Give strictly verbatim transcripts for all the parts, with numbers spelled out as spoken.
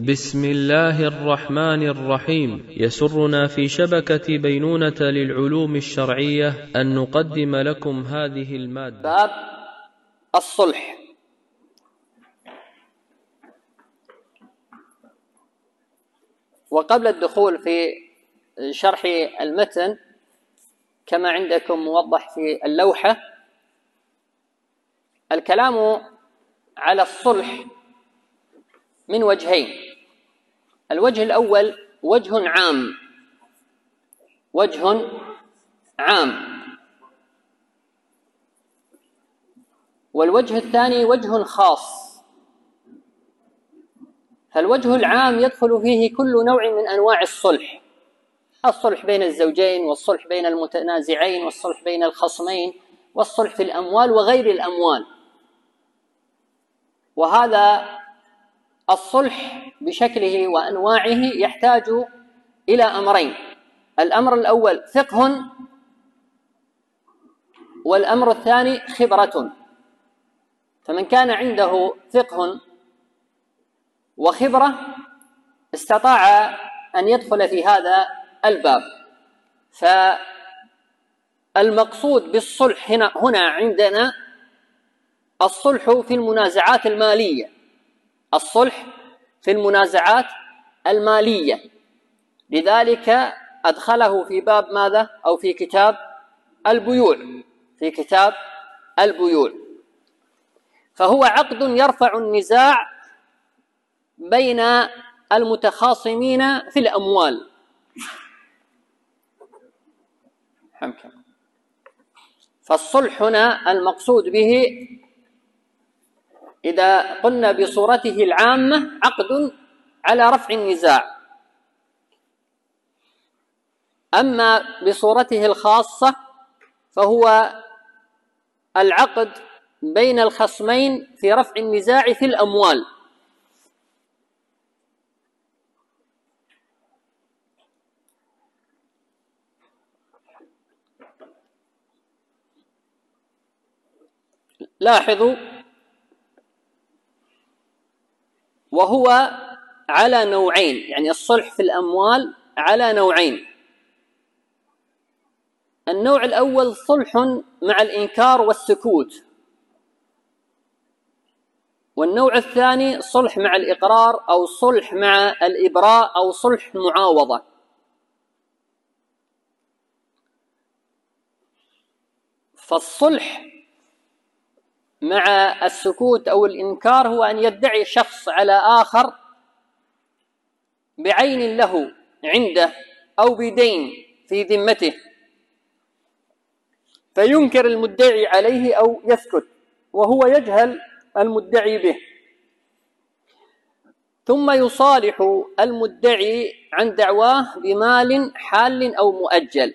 بسم الله الرحمن الرحيم. يسرنا في شبكة بينونة للعلوم الشرعية أن نقدم لكم هذه المادة. باب الصلح. وقبل الدخول في شرح المتن كما عندكم موضح في اللوحة، الكلام على الصلح من وجهين. الوجه الأول وجه عام، وجه عام، والوجه الثاني وجه خاص. فالوجه العام يدخل فيه كل نوع من أنواع الصلح: الصلح بين الزوجين، والصلح بين المتنازعين، والصلح بين الخصمين، والصلح في الأموال وغير الأموال. وهذا الصلح بشكله وأنواعه يحتاج إلى أمرين: الأمر الأول فقه، والأمر الثاني خبرة. فمن كان عنده فقه وخبرة استطاع أن يدخل في هذا الباب. فالمقصود بالصلح هنا, هنا عندنا الصلح في المنازعات المالية، الصلح في المنازعات المالية. لذلك أدخله في باب ماذا؟ أو في كتاب البيوع، في كتاب البيوع. فهو عقد يرفع النزاع بين المتخاصمين في الأموال. فالصلح هنا المقصود به إذا قلنا بصورته العامة عقد على رفع النزاع، أما بصورته الخاصة فهو العقد بين الخصمين في رفع النزاع في الأموال. لاحظوا، وهو على نوعين، يعني الصلح في الأموال على نوعين. النوع الأول صلح مع الإنكار والسكوت، والنوع الثاني صلح مع الإقرار أو صلح مع الإبراء أو صلح معاوضة. فالصلح مع السكوت أو الإنكار هو أن يدعي شخص على آخر بعين له عنده أو بدين في ذمته، فينكر المدعي عليه أو يسكت وهو يجهل المدعي به، ثم يصالح المدعي عن دعواه بمال حال أو مؤجل.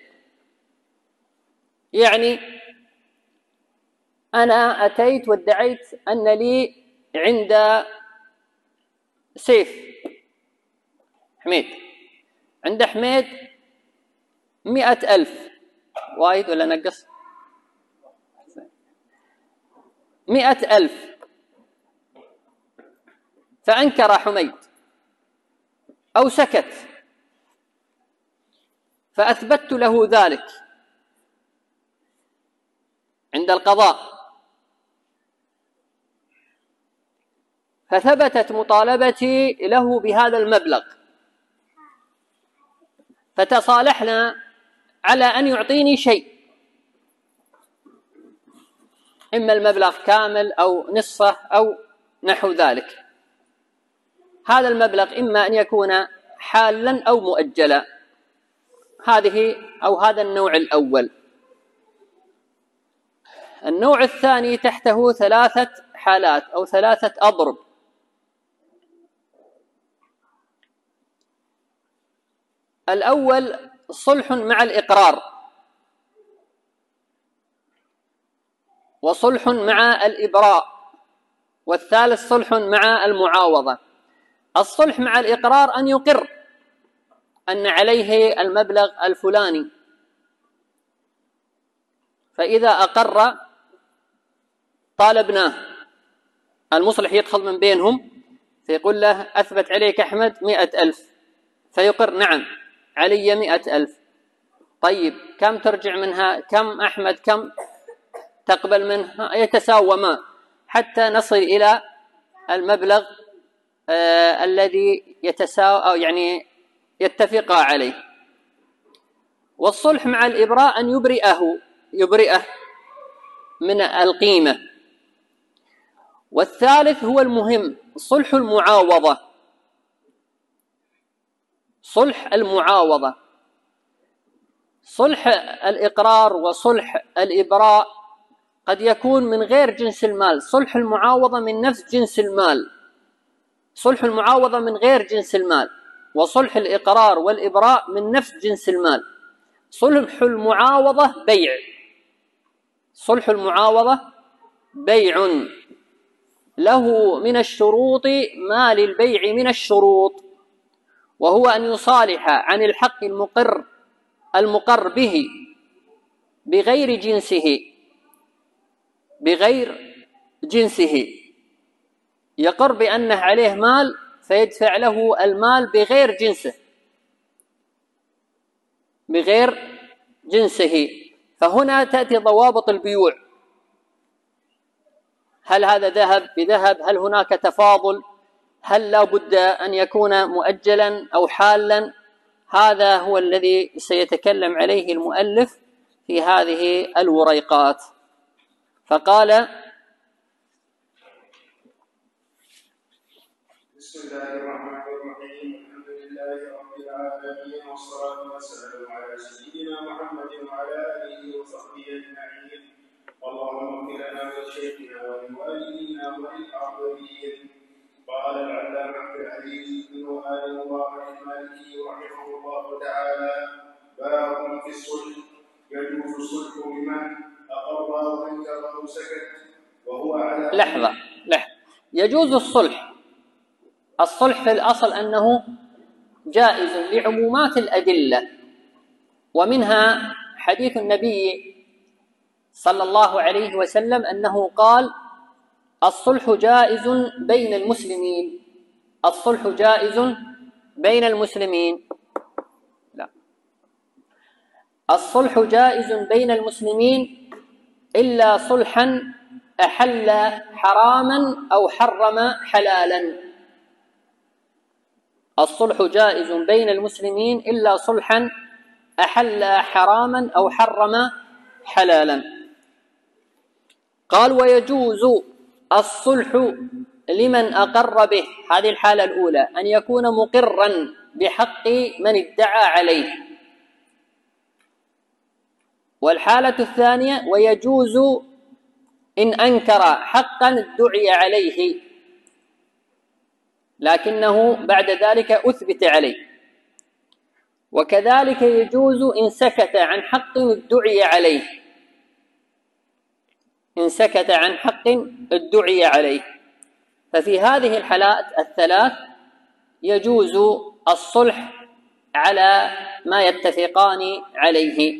يعني أنا أتيت وادعيت أن لي عند سيف حميد، عند حميد مئة ألف، وايد ولا نقص؟ مئة ألف. فأنكر حميد أو سكت، فأثبت له ذلك عند القضاء، فثبتت مطالبتي له بهذا المبلغ، فتصالحنا على أن يعطيني شيء، إما المبلغ كامل أو نصفه أو نحو ذلك. هذا المبلغ إما أن يكون حالا أو مؤجلا. هذه أو هذا النوع الأول. النوع الثاني تحته ثلاثة حالات أو ثلاثة أضرب. الأول صلح مع الإقرار، وصلح مع الإبراء، والثالث صلح مع المعاوضة. الصلح مع الإقرار أن يقر أن عليه المبلغ الفلاني، فإذا أقر طالبناه، المصلح يدخل من بينهم فيقول له أثبت عليك أحمد مئة ألف، فيقر نعم علي مئة ألف. طيب كم ترجع منها؟ كم أحمد كم تقبل منها؟ يتساوما حتى نصل إلى المبلغ آه الذي يتساوى أو يعني يتفقا عليه. والصلح مع الإبراء أن يبرئه يبرئه من القيمة. والثالث هو المهم، صلح المعاوضة. صلح المعاوضة، صلح الإقرار وصلح الإبراء قد يكون من غير جنس المال، صلح المعاوضة من نفس جنس المال. صلح المعاوضة من غير جنس المال، وصلح الإقرار والإبراء من نفس جنس المال. صلح المعاوضة بيع، صلح المعاوضة بيع له من الشروط ما للبيع من الشروط، وهو أن يصالح عن الحق المقر المقر به بغير جنسه بغير جنسه يقر بأنه عليه مال فيدفع له المال بغير جنسه بغير جنسه. فهنا تأتي ضوابط البيوع، هل هذا ذهب بذهب؟ هل هناك تفاضل؟ هل لا بد أن يكون مؤجلا أو حالا؟ هذا هو الذي سيتكلم عليه المؤلف في هذه الوريقات. فقال: بسم الله الرحمن الرحيم، الحمد لله رب العالمين، والصلاة والسلام على سيدنا محمد وعلى آله وصحبه أجمعين. اللهم اغفر لنا ولشيخنا ولوالدينا وللحاضرين. قال العلامة عبد العزيز بن آل مبارك المالكي رحمه الله تعالى: باب في الصلح. يجوز الصلح لمن أقر وانكر أو سكت وهو على لحظة لحظة يجوز الصلح. الصلح في الأصل أنه جائز لعمومات الأدلة، ومنها حديث النبي صلى الله عليه وسلم أنه قال: الصلح جائز بين المسلمين. الصلح جائز بين المسلمين لا الصلح جائز بين المسلمين إلا صلحا أحل حراما أو حرم حلالا. الصلح جائز بين المسلمين إلا صلحا أحل حراما أو حرم حلالا. قال: ويجوز الصلح لمن أقر به. هذه الحالة الأولى، أن يكون مقرا بحق من ادعى عليه. والحالة الثانية: ويجوز إن أنكر حقا ادعي عليه لكنه بعد ذلك أثبت عليه. وكذلك يجوز إن سكت عن حق ادعي عليه إن سكت عن حق ادعي عليه. ففي هذه الحالات الثلاث يجوز الصلح على ما يتفقان عليه.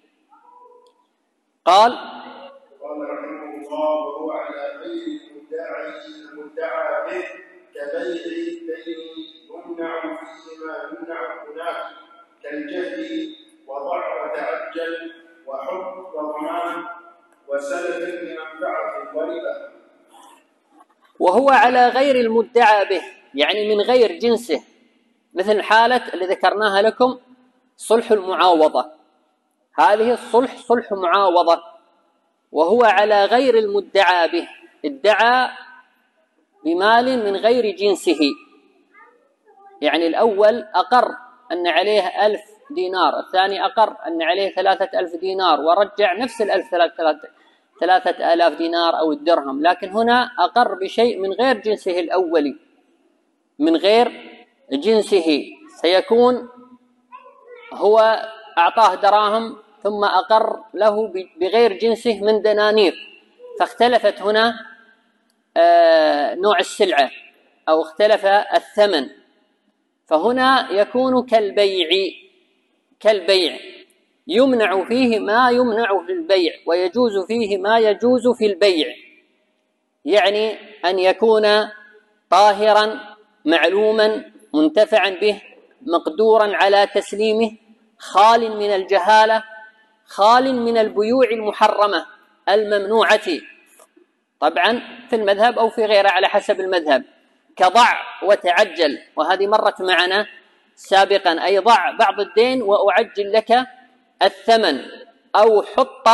قال: قال رحمه الله: وهو على غير المدعى به كبيع دين يمنع فيه ما يمنع هناك كالجهل وضع وتعجل وحب وضمان وسلف بمنفعة وربا. وهو على غير المدعى به، يعني من غير جنسه، مثل حالة اللي ذكرناها لكم صلح المعاوضة. هذه الصلح صلح معاوضة، وهو على غير المدعى به، ادعى بمال من غير جنسه. يعني الأول أقر أن عليه ألف دينار، الثاني أقر أن عليه ثلاثة ألف دينار ورجع نفس الألف ثلاثة آلاف دينار أو الدرهم، لكن هنا أقر بشيء من غير جنسه الأولي، من غير جنسه. سيكون هو أعطاه دراهم ثم أقر له بغير جنسه من دنانير، فاختلفت هنا نوع السلعة أو اختلف الثمن، فهنا يكون كالبيع كالبيع يمنع فيه ما يمنع في البيع ويجوز فيه ما يجوز في البيع. يعني أن يكون طاهرا معلوما منتفعا به مقدورا على تسليمه خال من الجهالة خال من البيوع المحرمة الممنوعة طبعا في المذهب أو في غيره على حسب المذهب، كضع وتعجل، وهذه مرت معنا سابقا، أي ضع بعض الدين وأعجل لك الثمن، أو حط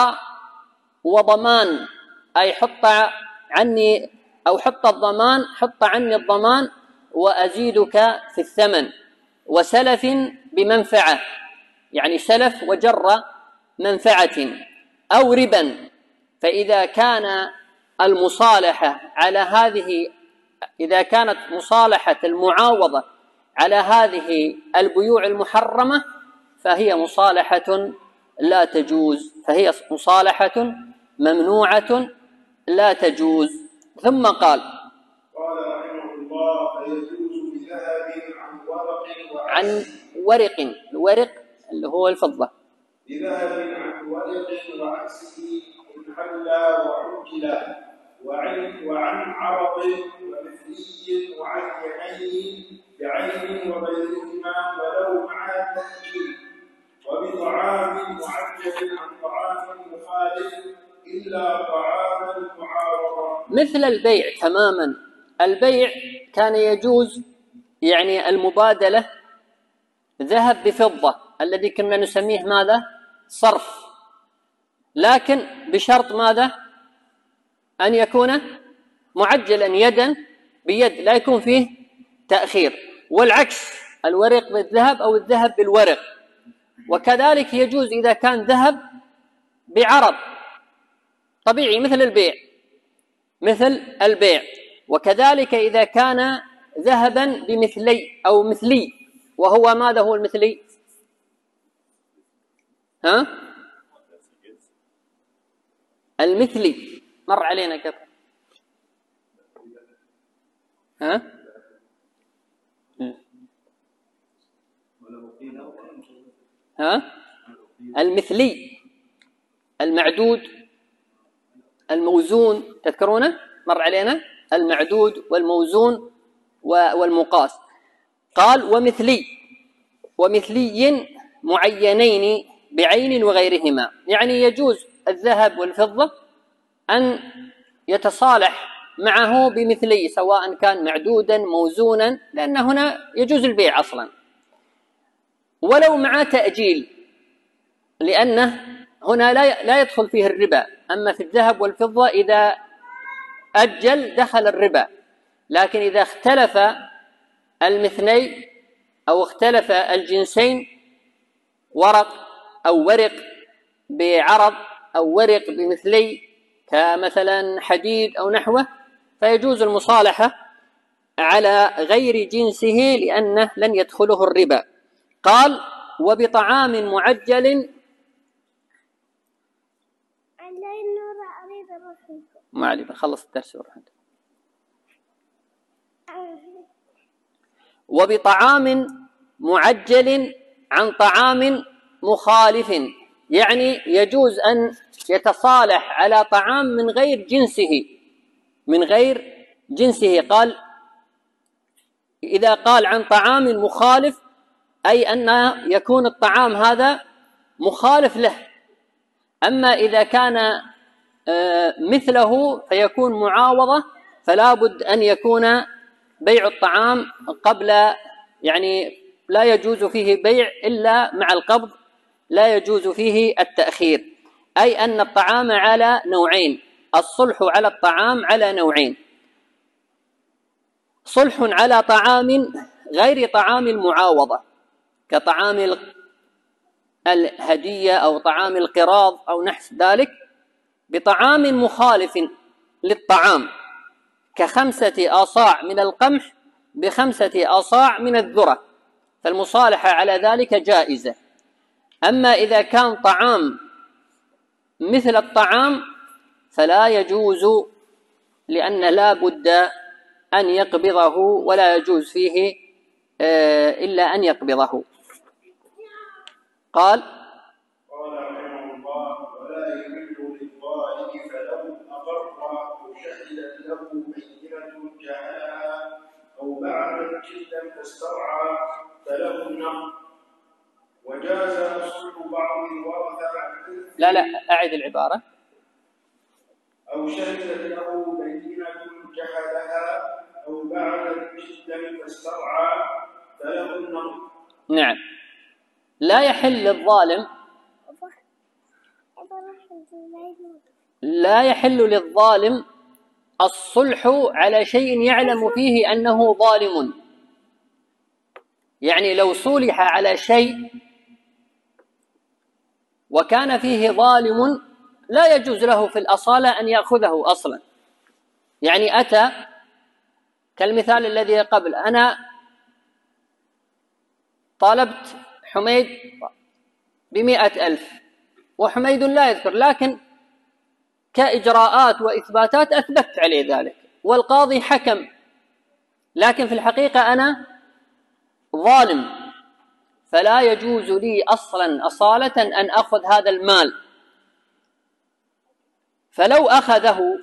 وضمان، أي حط عني أو حط الضمان حط عني الضمان وأزيدك في الثمن، وسلف بمنفعة، يعني سلف وجر منفعة، أو ربا. فإذا كان المصالحة على هذه إذا كانت مصالحة المعاوضة على هذه البيوع المحرمة فهي مصالحة لا تجوز، فهي مصالحة ممنوعة لا تجوز. ثم قال قال رحمه الله: فيجوز بذهب عن ورق عن ورق، الورق اللي هو الفضة، بذهب عن ورق وعكسه إن حلا وعجلا، وعن وعن عرض ومثلي معينين بعين وغيرهما ولو مع التأكيد، وبطعام معجل عن طعام مخالف إلا طعام المعارضة. مثل البيع تماما. البيع كان يجوز يعني المبادلة ذهب بفضة الذي كنا نسميه ماذا؟ صرف، لكن بشرط ماذا؟ أن يكون معجلا يدا بيد لا يكون فيه تأخير، والعكس الورق بالذهب أو الذهب بالورق. وكذلك يجوز إذا كان ذهب بعرض طبيعي مثل البيع مثل البيع وكذلك إذا كان ذهبا بمثلي أو مثلي، وهو ماذا هو المثلي؟ ها؟ المثلي مر علينا كيف؟ ها؟ ها؟ المثلي المعدود الموزون، تذكرونه؟ مر علينا المعدود والموزون والمقاس. قال ومثلي ومثلي معينين بعين وغيرهما، يعني يجوز الذهب والفضة أن يتصالح معه بمثلي سواء كان معدودا موزونا، لأن هنا يجوز البيع أصلا، ولو مع تأجيل، لأنه هنا لا لا يدخل فيه الربا. أما في الذهب والفضة إذا أجل دخل الربا، لكن إذا اختلف المثنين أو اختلف الجنسين، ورق أو ورق بعرض أو ورق بمثلي كمثلا حديد أو نحوه، فيجوز المصالحة على غير جنسه لأنه لن يدخله الربا. قال وبطعام معجل ما علي بخلص الدرس وروح. وبطعام معجل عن طعام مخالف، يعني يجوز أن يتصالح على طعام من غير جنسه من غير جنسه. قال إذا قال عن طعام مخالف أي أن يكون الطعام هذا مخالف له. أما إذا كان مثله فيكون معاوضة، فلا بد أن يكون بيع الطعام قبل، يعني لا يجوز فيه بيع إلا مع القبض، لا يجوز فيه التأخير، أي أن الطعام على نوعين، الصلح على الطعام على نوعين: صلح على طعام غير طعام المعاوضة كطعام الهدية أو طعام القراض أو نحو ذلك، بطعام مخالف للطعام كخمسة آصاع من القمح بخمسة آصاع من الذرة، فالمصالحة على ذلك جائزة. أما إذا كان طعام مثل الطعام فلا يجوز، لأن لا بد أن يقبضه ولا يجوز فيه إلا أن يقبضه. قال قال رحمه الله: ولا يحل للظالم فلو أقر وشهدت له بينة جعلها أو بعد فاسترعى فله النقد. وجاز صلح بعض الورثة عن لا لا أعد العبارة. أو شهدت له بينة جحدها أو بعد جدا فاسترعى فله النقد. نعم. لا يحل للظالم لا يحل للظالم الصلح على شيء يعلم فيه أنه ظالم. يعني لو صلح على شيء وكان فيه ظالم لا يجوز له في الأصالة أن يأخذه أصلا. يعني أتى كالمثال الذي قبل، أنا طالبت حميد بمئة ألف وحميد لا يذكر، لكن كإجراءات وإثباتات أثبت عليه ذلك والقاضي حكم، لكن في الحقيقة أنا ظالم، فلا يجوز لي أصلا أصالة أن أخذ هذا المال. فلو أخذه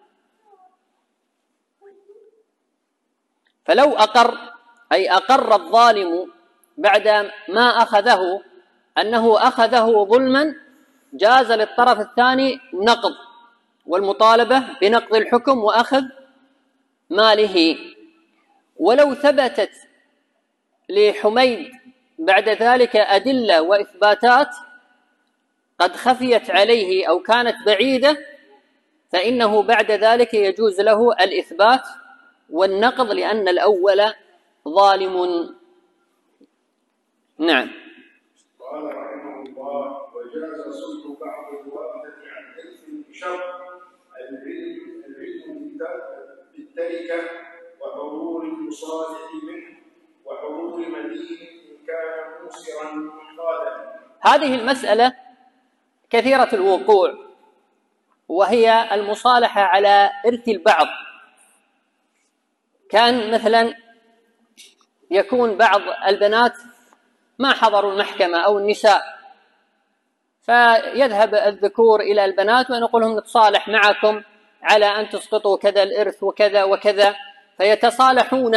فلو أقر أي أقر الظالم بعد ما أخذه أنه أخذه ظلما، جاز للطرف الثاني نقض والمطالبة بنقض الحكم وأخذ ماله. ولو ثبتت لحميد بعد ذلك أدلة وإثباتات قد خفيت عليه أو كانت بعيدة، فإنه بعد ذلك يجوز له الإثبات والنقض، لأن الأول ظالم. نعم. قال رحمه الله: وجاز صلح بعض الورثة عن إرث بشرط العلم العلم بالتركة وحضور المصالح منه وحضور مدين إن كان موسرا منقادا. هذه المسألة كثيرة الوقوع، وهي المصالحة على إرث البعض. كان مثلا يكون بعض البنات ما حضروا المحكمة أو النساء، فيذهب الذكور إلى البنات ونقول لهم نتصالح معكم على أن تسقطوا كذا الإرث وكذا وكذا، فيتصالحون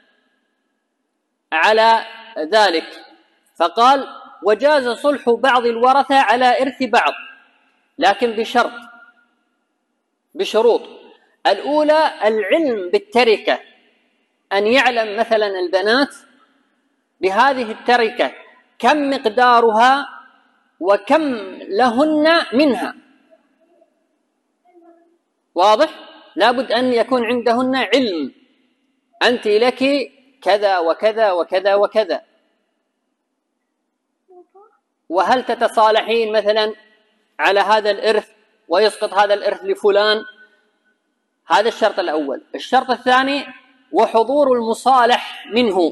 على ذلك. فقال: وجاز صلح بعض الورثة على إرث بعض، لكن بشرط بشروط. الأولى العلم بالتركة، أن يعلم مثلا البنات بهذه التركة كم مقدارها وكم لهن منها، واضح؟ لابد أن يكون عندهن علم، أنت لك كذا وكذا وكذا وكذا، وهل تتصالحين مثلا على هذا الإرث ويسقط هذا الإرث لفلان. هذا الشرط الأول. الشرط الثاني وحضور المصالح منه،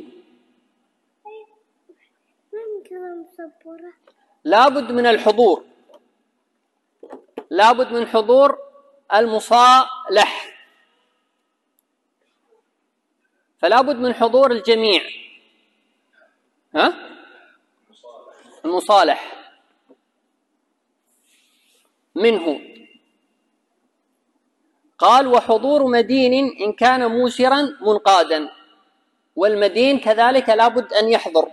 لابد من الحضور، لابد من حضور المصالح، فلابد من حضور الجميع. ها؟ المصالح منه. قال: وحضور مدين إن كان موسرا منقادا، والمدين كذلك لابد أن يحضر.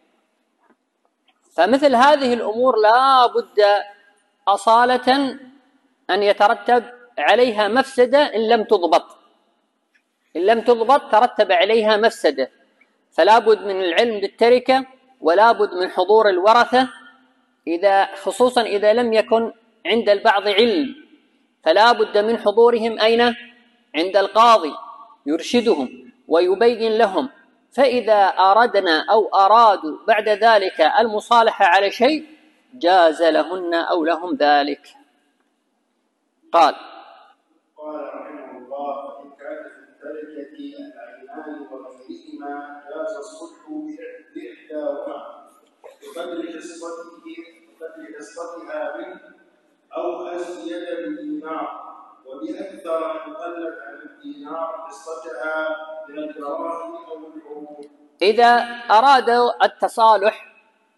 فمثل هذه الأمور لا بد أصالة أن يترتب عليها مفسدة إن لم تضبط، إن لم تضبط ترتب عليها مفسدة، فلا بد من العلم بالتركة ولا بد من حضور الورثة، إذا خصوصا إذا لم يكن عند البعض علم، فلا بد من حضورهم أين؟ عند القاضي يرشدهم ويبين لهم. فإذا أردنا أو أرادوا بعد ذلك المصالحة على شيء جاز لهن أو لهم ذلك. قال قال رحمه الله: إن كانت التركة العينان وغيرهما جاز الصلح بإحداهما بقدر حصته بقدر حصتها منه أو أزيد بدينار، وبأكثر أن قلت عن الدينار حصتها من الدراهم أو العروض. إذا أرادوا التصالح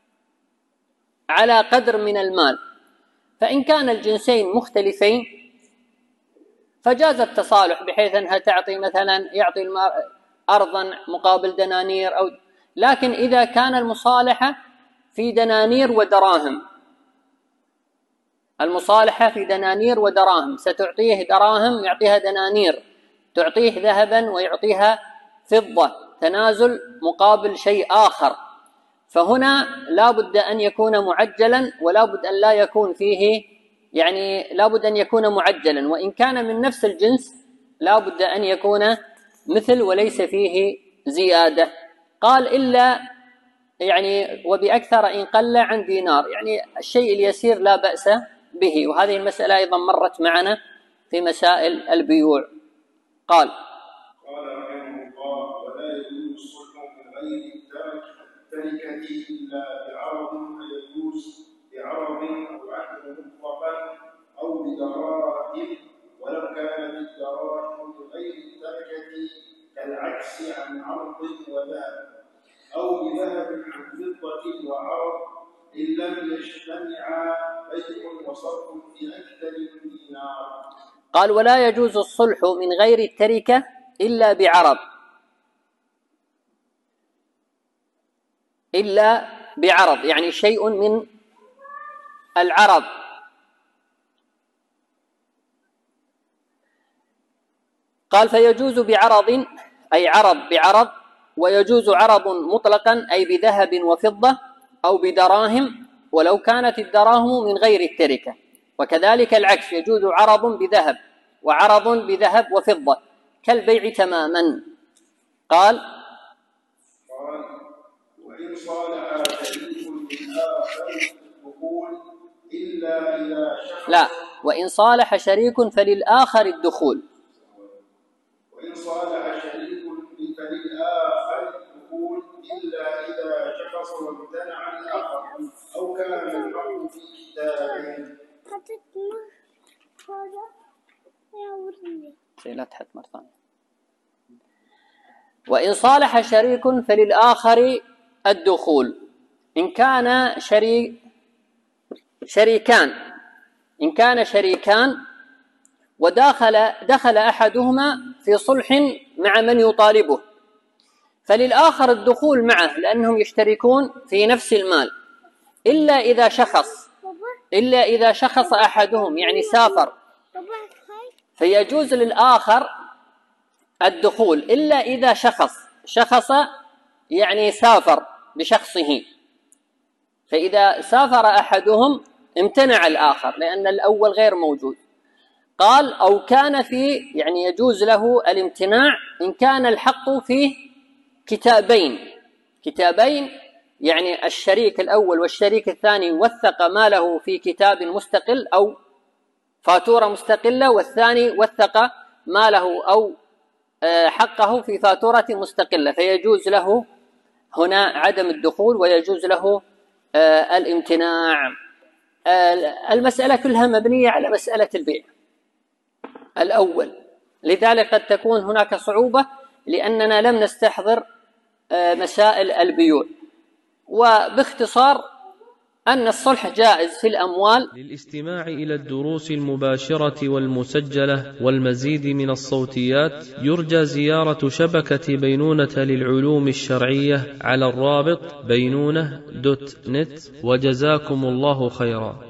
على قدر من المال، فإن كان الجنسين مختلفين فجاز التصالح، بحيث أنها تعطي مثلا يعطي أرضا مقابل دنانير أو لكن إذا كان المصالحة في دنانير ودراهم، المصالحة في دنانير ودراهم، ستعطيه دراهم يعطيها دنانير، تعطيه ذهبا ويعطيها فضة، تنازل مقابل شيء آخر، فهنا لا بد أن يكون معجلا ولا بد أن لا يكون فيه، يعني لا بد أن يكون معجلا، وإن كان من نفس الجنس لا بد أن يكون مثل وليس فيه زيادة. قال إلا يعني وبأكثر إن قل عن دينار، يعني الشيء اليسير لا بأس به، وهذه المسألة أيضا مرت معنا في مسائل البيوع. قال قال رحمه الله: ولا يجوز الصلح من غير التركة إلا بعرض، فيجوز بعرض أو عقد مطلقا أو بدراهم، ولو كانت الدراهم من غير التركة كالعكس عن عرض وذهب، أو بذهب عن فضة وعرض، إن لم يجتمعا بيع وصرف في أكثر من دينار. قال: ولا يجوز الصلح من غير التركة إلا بعرض، إلا بعرض يعني شيء من العرض. قال: فيجوز بعرض أي عرض بعرض، ويجوز عرض مطلقا أي بذهب وفضة أو بدراهم، ولو كانت الدراهم من غير التركة، وكذلك العكس، يجوز عرض بذهب وعرض بذهب وفضة كالبيع تماما. قال: وإن صالح شريك للآخر الدخول إلا إذا شخص لا وإن صالح شريك فللآخر الدخول وإن صالح شريك فللآخر الدخول إلا إذا شخص وامتنع الآخر، أو كان الحق في كتاب. لا تحت مرة ثانية. وإن صالح شريك فللآخر الدخول، إن كان شريك شريكان إن كان شريكان ودخل دخل أحدهما في صلح مع من يطالبه، فللآخر الدخول معه لأنهم يشتركون في نفس المال، إلا إذا شخص إلا إذا شخص أحدهم يعني سافر، فيجوز للآخر الدخول إلا إذا شخص شخص يعني سافر بشخصه، فإذا سافر أحدهم امتنع الآخر لأن الأول غير موجود. قال: أو كان في يعني يجوز له الامتناع إن كان الحق فيه كتابين كتابين يعني الشريك الأول والشريك الثاني وثق ماله في كتاب مستقل أو فاتورة مستقلة، والثاني وثق ماله أو حقه في فاتورة مستقلة، فيجوز له هنا عدم الدخول ويجوز له الامتناع. المسألة كلها مبنية على مسألة البيع الأول، لذلك قد تكون هناك صعوبة لأننا لم نستحضر مسائل البيوع. وباختصار أن الصلح جائز في الأموال. للاستماع إلى الدروس المباشرة والمسجلة والمزيد من الصوتيات يرجى زيارة شبكة بينونة للعلوم الشرعية على الرابط بينونة دوت نت، وجزاكم الله خيرا.